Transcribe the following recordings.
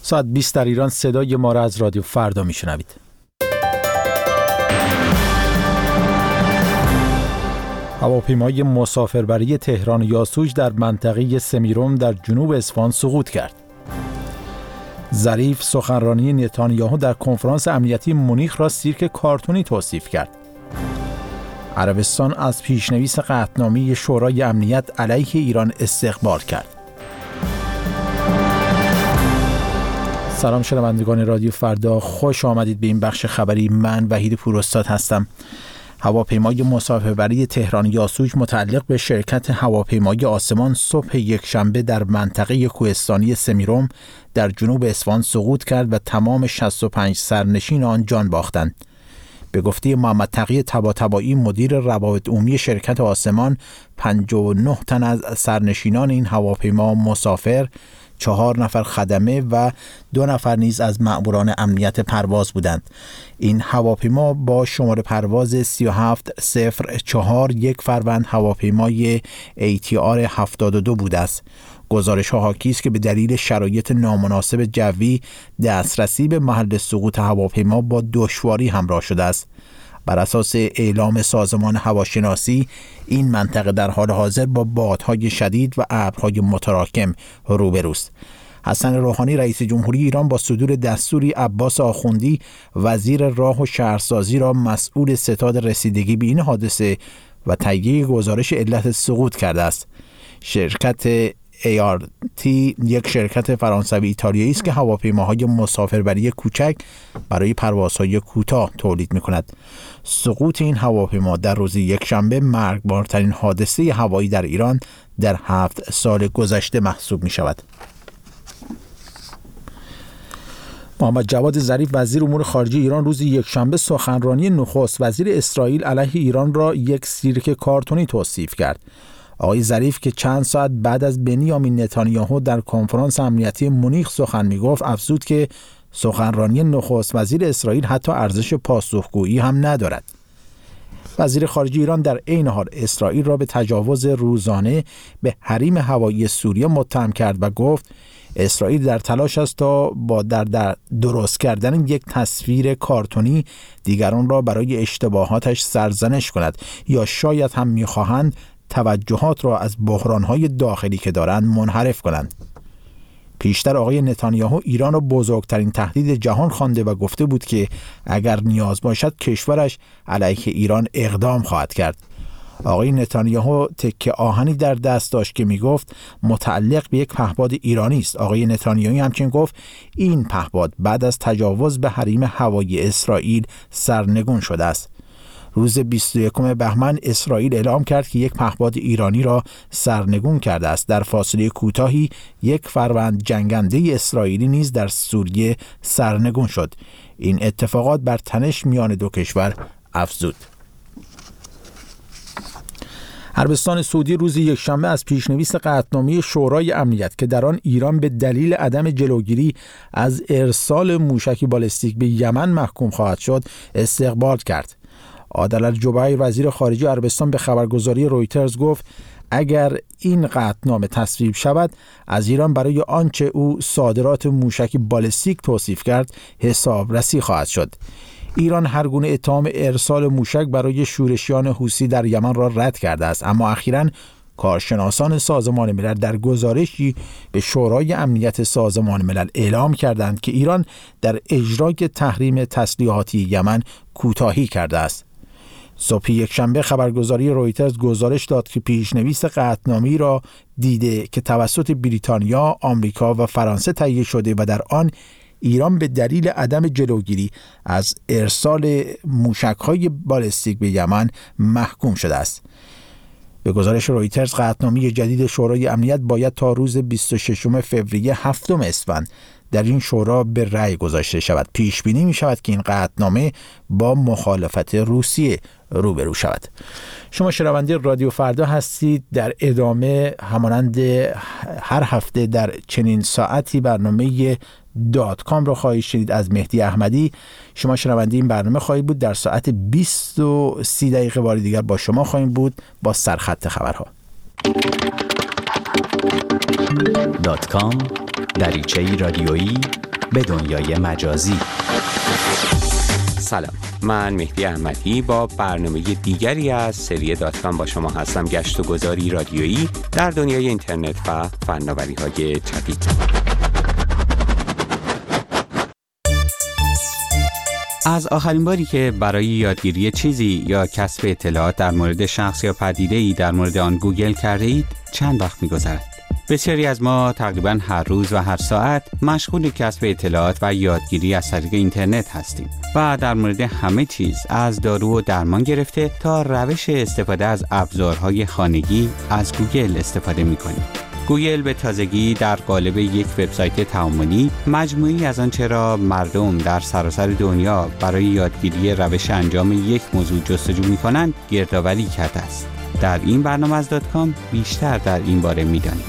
ساعت 20 در ایران صدای ما را از رادیو فردا میشنوید. هواپیمای مسافربری تهران یاسوج در منطقه سمیروم در جنوب اصفهان سقوط کرد. ظریف سخنرانی نتانیاهو در کنفرانس امنیتی مونیخ را سیرک کارتونی توصیف کرد. عربستان از پیشنویس قطعنامه شورای امنیت علیه ایران استقبال کرد. سلام شنوندگان رادیو فردا، خوش آمدید به این بخش خبری. من وحید پوراستاد هستم. هواپیمای مسافربری تهران یاسوج متعلق به شرکت هواپیمای آسمان صبح یکشنبه در منطقه کوهستانی سمیروم در جنوب اصفهان سقوط کرد و تمام 65 سرنشین آن جان باختند. به گفته محمد تقی طباطبایی مدیر روابط عمومی شرکت آسمان، 59 تن از سرنشینان این هواپیما مسافر، 4 نفر خدمه و 2 نفر نیز از مأموران امنیت پرواز بودند. این هواپیما با شماره پرواز 3704 1 فروند هواپیمای ATR 72 بوده است. گزارش ها حاکی است که به دلیل شرایط نامناسب جوی دسترسی به محل سقوط هواپیما با دشواری همراه شده است. بر اساس اعلام سازمان هواشناسی، این منطقه در حال حاضر با بادهای شدید و ابرهای متراکم روبروست. حسن روحانی رئیس جمهوری ایران با صدور دستوری عباس آخوندی وزیر راه و شهرسازی را مسئول ستاد رسیدگی به این حادثه و تهیه گزارش علت سقوط کرده است. شرکت ART یک شرکت فرانسوی ایتالیایی است که هواپیماهای مسافربری کوچک برای پروازهای کوتاه تولید می‌کند. سقوط این هواپیما در روز یکشنبه مرگبارترین حادثه هوایی در ایران در 7 سال گذشته محسوب می‌شود. محمد جواد ظریف وزیر امور خارجه ایران روز یکشنبه سخنرانی نخست وزیر اسرائیل علیه ایران را یک سیرک کارتونی توصیف کرد. آقای ظریف که چند ساعت بعد از بنیامین نتانیاهو در کنفرانس امنیتی مونیخ سخن میگفت، افزود که سخنرانی نخست وزیر اسرائیل حتی ارزش پاسخگویی هم ندارد. وزیر خارجه ایران در عین حال اسرائیل را به تجاوز روزانه به حریم هوایی سوریه متهم کرد و گفت اسرائیل در تلاش است تا با در درست کردن یک تصویر کارتونی دیگران را برای اشتباهاتش سرزنش کند یا شاید هم می‌خواهند توجهات را از بحران‌های داخلی که دارند منحرف کنند. پیشتر آقای نتانیاهو ایران را بزرگترین تهدید جهان خوانده و گفته بود که اگر نیاز باشد کشورش علیه ایران اقدام خواهد کرد. آقای نتانیاهو تکه آهنی در دست داشت که میگفت متعلق به یک پهپاد ایرانی است. آقای نتانیاهو همچنین گفت این پهپاد بعد از تجاوز به حریم هوایی اسرائیل سرنگون شده است. روز 21 بهمن اسرائیل اعلام کرد که یک پهپاد ایرانی را سرنگون کرده است. در فاصله کوتاهی 1 فروند جنگنده اسرائیلی نیز در سوریه سرنگون شد. این اتفاقات بر تنش میان دو کشور افزود. عربستان سعودی روز یکشنبه از پیشنویس قطعنامه شورای امنیت که در آن ایران به دلیل عدم جلوگیری از ارسال موشکی بالستیک به یمن محکوم خواهد شد استقبال کرد. عادل الجبیر وزیر خارجه عربستان به خبرگزاری رویترز گفت اگر این قطعنامه تصویب شود از ایران برای آنچه او صادرات موشکی بالستیک توصیف کرد حسابرسی خواهد شد. ایران هر گونه اتهام ارسال موشک برای شورشیان حوثی در یمن را رد کرده است، اما اخیراً کارشناسان سازمان ملل در گزارشی به شورای امنیت سازمان ملل اعلام کردند که ایران در اجرای تحریم تسلیحاتی یمن کوتاهی کرده است. صبح یکشنبه خبرگزاری رویترز گزارش داد که پیشنویس قطعنامه‌ای را دیده که توسط بریتانیا، آمریکا و فرانسه تهیه شده و در آن ایران به دلیل عدم جلوگیری از ارسال موشک‌های بالستیک به یمن محکوم شده است. به گزارش رویترز قطعنامه جدید شورای امنیت باید تا روز 26 فوریه 7 اسفند در این شورا به رأی گذاشته شود. پیش بینی می شود که این قطعنامه با مخالفت روسیه روبرو شود. شما شنونده رادیو فردا هستید. در ادامه همانند هر هفته در چنین ساعتی برنامه .com را خواهید شنید از مهدی احمدی. شما شنونده این برنامه خواهید بود. در ساعت 20:30 بار دیگر با شما خواهیم بود با سرخط خبرها. .com دریچه‌ای رادیویی به دنیای مجازی. سلام، من مهدی احمدی با برنامه دیگری از سری .com با شما هستم. گشت و گذاری رادیویی در دنیای اینترنت و فناوری‌های جدید. از آخرین باری که برای یادگیری چیزی یا کسب اطلاعات در مورد شخص یا پدیده‌ای در مورد آن گوگل کرده اید چند وقت می‌گذرد؟ بسیاری از ما تقریباً هر روز و هر ساعت مشغول کسب اطلاعات و یادگیری از طریق اینترنت هستیم و در مورد همه چیز از دارو و درمان گرفته تا روش استفاده از ابزارهای خانگی از گوگل استفاده می‌کنیم. گوگل به تازگی در قالب یک وبسایت تعاملی مجموعی از آنچه را مردم در سراسر دنیا برای یادگیری روش انجام یک موضوع جستجو می‌کنند گردآوری کرده است. در این برنامه از .com بیشتر در این باره می‌دانیم.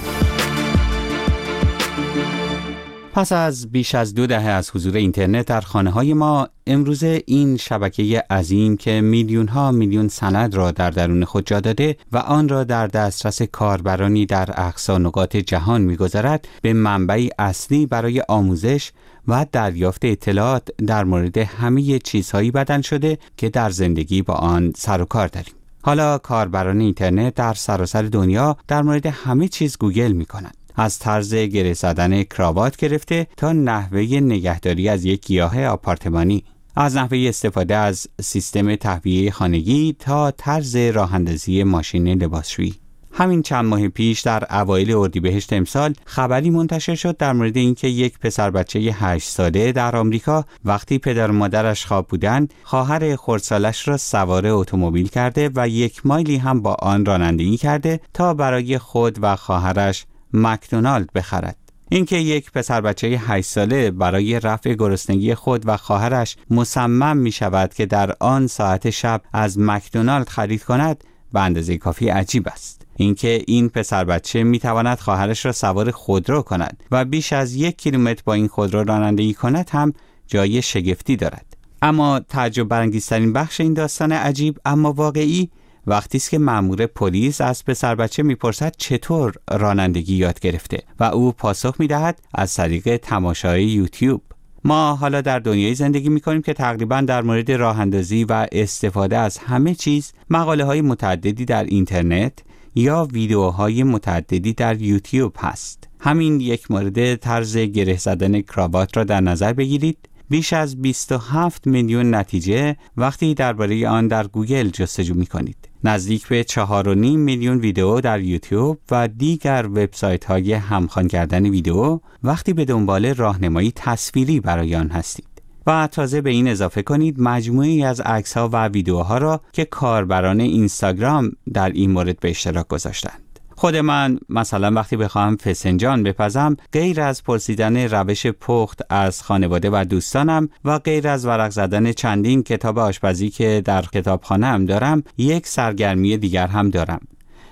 پس از بیش از 2 دهه از حضور اینترنت در خانه‌های ما، امروزه این شبکه عظیم که میلیون‌ها میلیون سند را در درون خود جا داده و آن را در دسترس کاربرانی در اقصا نقاط جهان می‌گذارد، به منبعی اصلی برای آموزش و دریافت اطلاعات در مورد همه چیزهایی بدل شده که در زندگی با آن سر و کار داریم. حالا کاربران اینترنت در سراسر دنیا در مورد همه چیز گوگل می‌کنند. از طرز گره زدن کراوات گرفته تا نحوه نگهداری از یک گیاه آپارتمانی، از نحوه استفاده از سیستم تهویه خانگی تا طرز راه‌اندازی ماشین لباسشویی. همین چند ماه پیش در اوایل اردیبهشت امسال خبری منتشر شد در مورد اینکه یک پسر بچه 8 ساله در آمریکا وقتی پدر و مادرش خواب بودند، خواهر خردسالش را سوار اتومبیل کرده و 1 مایلی هم با آن رانندگی کرده تا برای خود و خواهرش مکدونالد بخرد. اینکه یک پسر بچه 8 ساله برای رفع گرسنگی خود و خواهرش مصمم می شود که در آن ساعت شب از مکدونالد خرید کند به اندازه کافی عجیب است. اینکه این پسر بچه می تواند خواهرش را سوار خودرو کند و بیش از 1 کیلومتر با این خودرو رانندگی کند هم جای شگفتی دارد. اما تعجب برانگیزترین بخش این داستان عجیب اما واقعی وقتی است که مأمور پلیس از پسر بچه میپرسد چطور رانندگی یاد گرفته و او پاسخ میدهد از طریق تماشای یوتیوب. ما حالا در دنیای زندگی میکنیم که تقریبا در مورد راه اندازی و استفاده از همه چیز مقاله های متعددی در اینترنت یا ویدیوهای متعددی در یوتیوب هست. همین یک مورد طرز گره زدن کراوات را در نظر بگیرید. بیش از 27 میلیون نتیجه وقتی درباره آن در گوگل جستجو می‌کنید. نزدیک به 4.5 میلیون ویدیو در یوتیوب و دیگر وبسایت‌های همخوان کردن ویدیو وقتی به دنبال راهنمایی تصویری برای آن هستید. و تازه به این اضافه کنید مجموعی از عکس‌ها و ویدیوها را که کاربران اینستاگرام در این مورد به اشتراک گذاشتند. خود من مثلا وقتی بخواهم فسنجان بپزم، غیر از پرسیدن روش پخت از خانواده و دوستانم و غیر از ورق زدن چندین کتاب آشپزی که در کتابخانه‌ام دارم، یک سرگرمی دیگر هم دارم: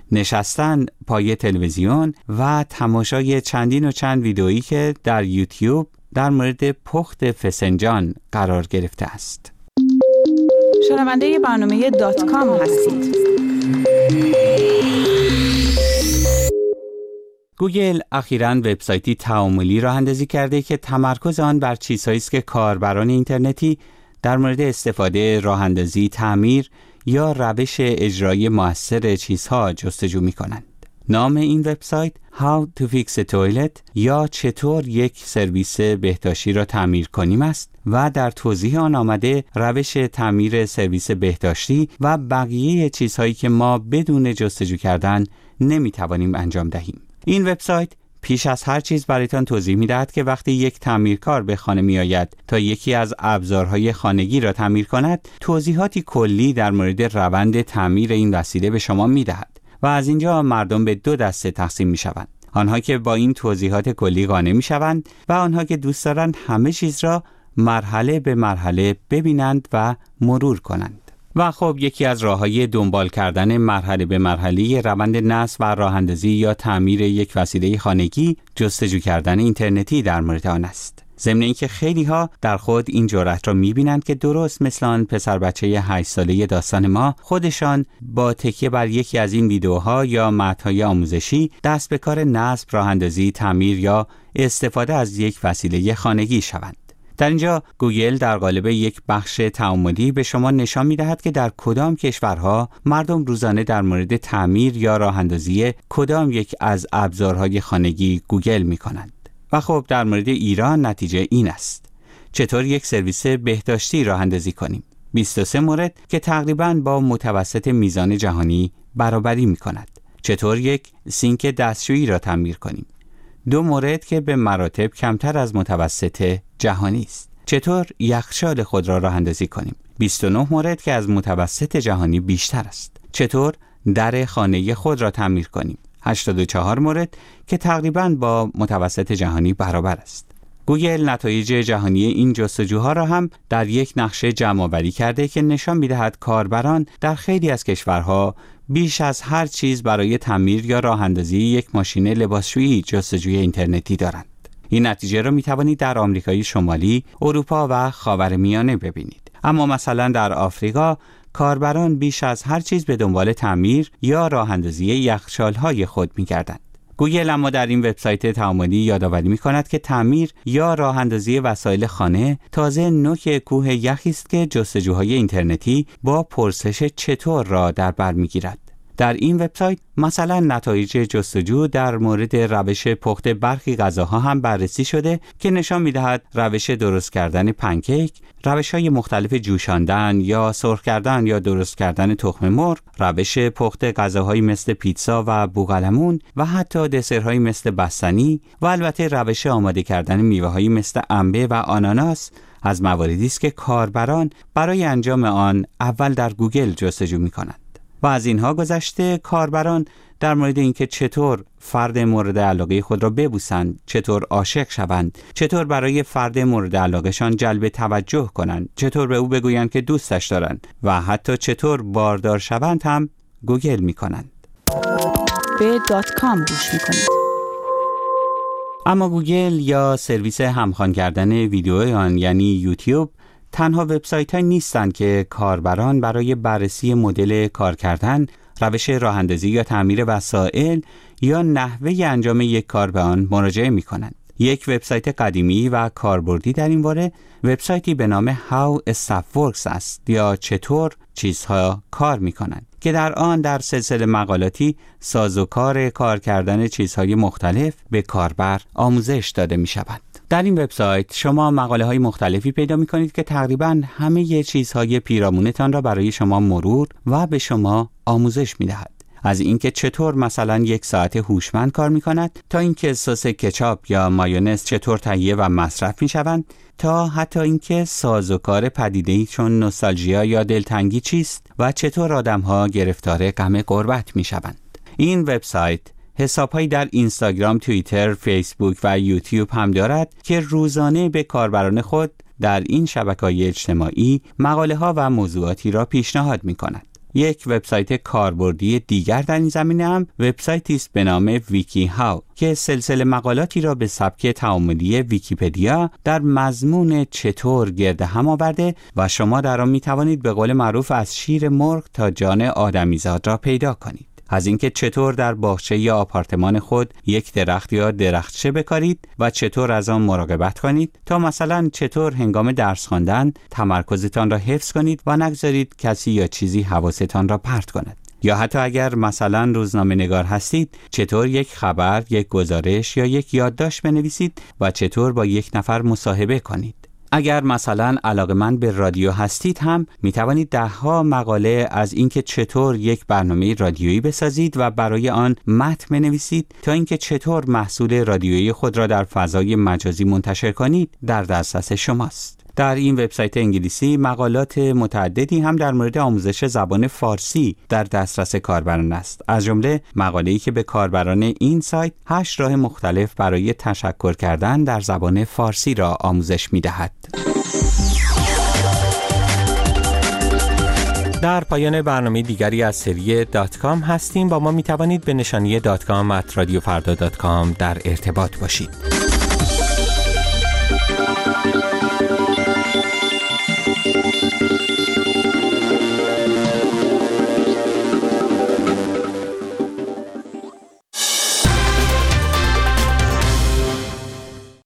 نشستن پای تلویزیون و تماشای چندین و چند ویدئویی که در یوتیوب در مورد پخت فسنجان قرار گرفته است. شنونده برنامه .com هستید. گوگل اخیراً وبسایتی تعاملی راه اندازی کرده که تمرکز آن بر چیزهایی است که کاربران اینترنتی در مورد استفاده، راه اندازی، تعمیر یا روش اجرایی مؤثر چیزها جستجو می‌کنند. نام این وبسایت How to Fix a Toilet یا چطور یک سرویس بهداشتی را تعمیر کنیم است و در توضیح آن آمده روش تعمیر سرویس بهداشتی و بقیه چیزهایی که ما بدون جستجو کردن نمی‌توانیم انجام دهیم. این وبسایت پیش از هر چیز برایتان توضیح می‌دهد که وقتی یک تعمیرکار به خانه می‌آید تا یکی از ابزارهای خانگی را تعمیر کند، توضیحاتی کلی در مورد روند تعمیر این وسیله به شما می‌دهد و از اینجا مردم به 2 دسته تقسیم می‌شوند: آنها که با این توضیحات کلی قانع می‌شوند و آنها که دوست دارند همه چیز را مرحله به مرحله ببینند و مرور کنند. و خب یکی از راه‌های دنبال کردن مرحله به مرحله روند نصب و راه‌اندازی یا تعمیر یک وسیله خانگی جستجو کردن اینترنتی در مورد آن است. ضمن اینکه خیلی ها در خود این جرأت را می‌بینند که درست مثل آن پسر بچه 8 ساله داستان ما، خودشان با تکیه بر یکی از این ویدیوها یا متن‌های آموزشی دست به کار نصب، راه‌اندازی، تعمیر یا استفاده از یک وسیله خانگی شوند. در اینجا گوگل در قالب یک بخش تعاملی به شما نشان می‌دهد که در کدام کشورها مردم روزانه در مورد تعمیر یا راه‌اندازی کدام یک از ابزارهای خانگی گوگل می‌کنند. و خب در مورد ایران نتیجه این است. چطور یک سرویس بهداشتی راه اندازی کنیم؟ 23 مورد که تقریباً با متوسط میزان جهانی برابری می کند. چطور یک سینک دستشویی را تعمیر کنیم؟ 2 مورد که به مراتب کمتر از متوسط جهانی است. چطور یخچال خود را راه اندازی کنیم؟ 29 مورد که از متوسط جهانی بیشتر است. چطور در خانه خود را تعمیر کنیم؟ 84 مورد که تقریباً با متوسط جهانی برابر است. گوگل نتایج جهانی این جستجوها را هم در یک نقشه جمع‌آوری کرده که نشان می‌دهد کاربران در خیلی از کشورها بیش از هر چیز برای تعمیر یا راه‌اندازی یک ماشین لباسشویی جستجوی اینترنتی دارند. این نتیجه را می‌توانید در آمریکای شمالی، اروپا و خاورمیانه ببینید. اما مثلا در آفریقا کاربران بیش از هر چیز به دنبال تعمیر یا راه‌اندازی یخچال‌های خود می‌گردند. گوگل اما در این وبسایت تعاملی یادآوری می‌کند که تعمیر یا راه‌اندازی وسایل خانه تازه نوک کوه یخی است که جستجوهای اینترنتی با پرسش چطور را در بر می‌گیرد. در این وبسایت مثلا نتایج جستجو در مورد روش پخت برخی غذاها هم بررسی شده که نشان می‌دهد روش درست کردن پنکیک، روش‌های مختلف جوشاندن یا سرخ کردن یا درست کردن تخم مرغ، روش پخت غذاهایی مثل پیتزا و بوقلمون و حتی دسرهایی مثل بستنی و البته روش آماده کردن میوه‌هایی مثل انبه و آناناس از مواردی است که کاربران برای انجام آن اول در گوگل جستجو می‌کنند. و از اینها گذشته کاربران در مورد اینکه چطور فرد مورد علاقه خود را ببوسند، چطور عاشق شوند، چطور برای فرد مورد علاقهشان جلب توجه کنند، چطور به او بگویند که دوستش دارند و حتی چطور باردار شوند هم گوگل می‌کنند. به .com گوش می‌کنید. اما گوگل یا سرویس همخوان کردن ویدیوی آن یعنی یوتیوب تنها وبسایت‌هایی نیستند که کاربران برای بررسی مدل کار کردن، روش راه‌اندازی یا تعمیر وسایل یا نحوه انجام یک کار به آن مراجعه می‌کنند. یک وبسایت قدیمی و کاربردی در این باره وبسایتی به نام How Stuff Works است یا چطور چیزها کار می‌کنند که در آن در سلسله مقالاتی سازوکار کار کردن چیزهای مختلف به کاربر آموزش داده می‌شود. در این وبسایت شما مقاله‌های مختلفی پیدا می‌کنید که تقریباً همه چیزهای پیرامونتان را برای شما مرور و به شما آموزش می‌دهد. از اینکه چطور مثلا یک ساعت هوشمند کار می‌کند تا اینکه سس کچاپ یا مایونز چطور تهیه و مصرف می‌شوند تا حتی اینکه سازوکار پدیده‌ای چون نوستالژیا یا دلتنگی چیست و چطور آدم‌ها گرفتار غم غربت می‌شوند. این وبسایت حساب‌هایی در اینستاگرام، توییتر، فیسبوک و یوتیوب هم دارد که روزانه به کاربران خود در این شبکه‌های اجتماعی مقاله‌ها و موضوعاتی را پیشنهاد می‌کند. یک وبسایت کاربردی دیگر در این زمینه هم وبسایتی است به نام ویکی هاو که سلسله مقالاتی را به سبک تعاملی ویکی‌پدیا در مضمون چطور گرد هم آورده و شما در آن می‌توانید به قول معروف از شیر مرغ تا جان آدمیزاد را پیدا کنید. از اینکه چطور در باغچه یا آپارتمان خود یک درخت یا درختچه بکارید و چطور از آن مراقبت کنید تا مثلا چطور هنگام درس خواندن تمرکزتان را حفظ کنید و نگذارید کسی یا چیزی حواستان را پرت کند. یا حتی اگر مثلا روزنامه نگار هستید چطور یک خبر، یک گزارش یا یک یادداشت بنویسید و چطور با یک نفر مصاحبه کنید. اگر مثلا علاقه‌مند به رادیو هستید هم می توانید 10 مقاله از اینکه چطور یک برنامه رادیویی بسازید و برای آن متن بنویسید تا اینکه چطور محصول رادیویی خود را در فضای مجازی منتشر کنید در دسترس شماست. در این وبسایت انگلیسی مقالات متعددی هم در مورد آموزش زبان فارسی در دسترس کاربران است. از جمله مقاله‌ای که به کاربران این سایت 8 راه مختلف برای تشکر کردن در زبان فارسی را آموزش می‌دهد. در پایان برنامه دیگری از سری .com هستیم. با ما می‌توانید به نشانی .com@radiofarda.com در ارتباط باشید.